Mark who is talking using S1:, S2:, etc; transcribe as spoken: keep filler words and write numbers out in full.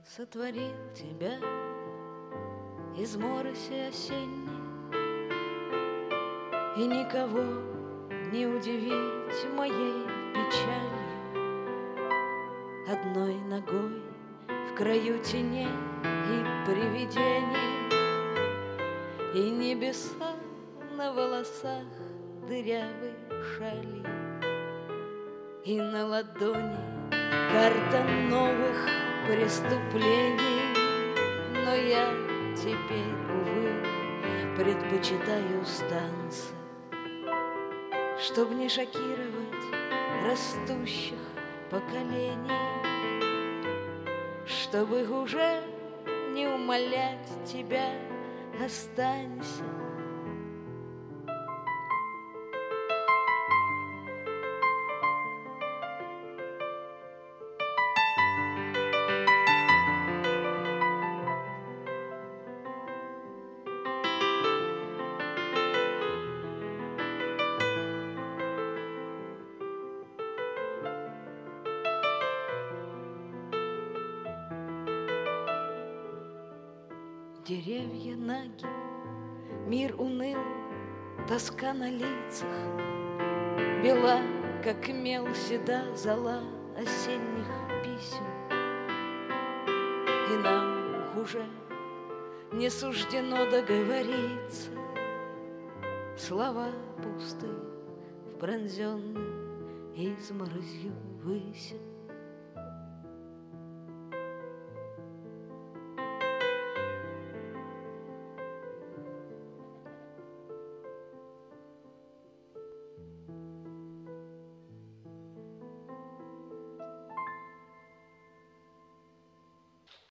S1: сотворил тебя из мороси осенней, и никого не удивить моей печалью. Одной ногой в краю теней и привидений, и небеса на волосах дырявой шалью, и на ладони карта новых преступлений. Но я теперь, увы, предпочитаю станции, чтоб не шокировать растущих поколений, чтобы уже не умолять тебя: останься. Деревья наги, мир уныл, тоска на лицах, бела, как мел, седа зола осенних писем. И нам уже не суждено договориться, слова пусты в пронзенной изморозью выси.